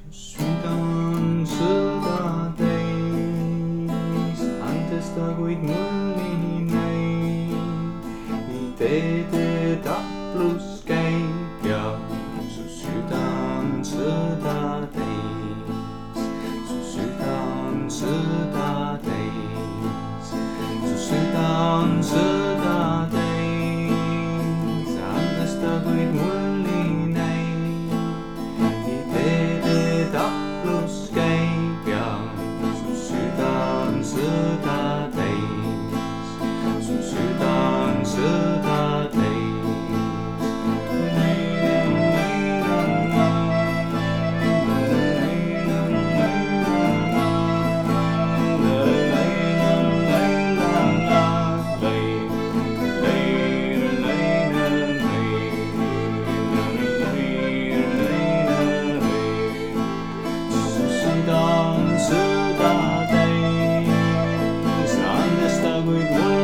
süda on sõda täis, andestaguid mul nii näib. ideede taplus käib ja su süda on sõda täis. Su süda on sõda täis, su süda on sõda täis, andestaguid mul nii näib. ideede taplus käib ja su süda on sõda täis, su süda on sõda täis. Süda on sõda täis, andestaguid mul